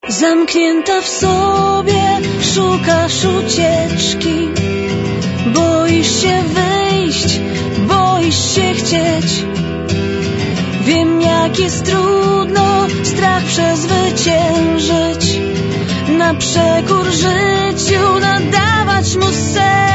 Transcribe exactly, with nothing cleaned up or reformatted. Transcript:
Zamknięta w sobie, szukasz ucieczki. Boisz się wyjść, boisz się chcieć. Wiem, jak jest trudno strach przezwyciężyć. Na przekór życiu nadawać mu sens.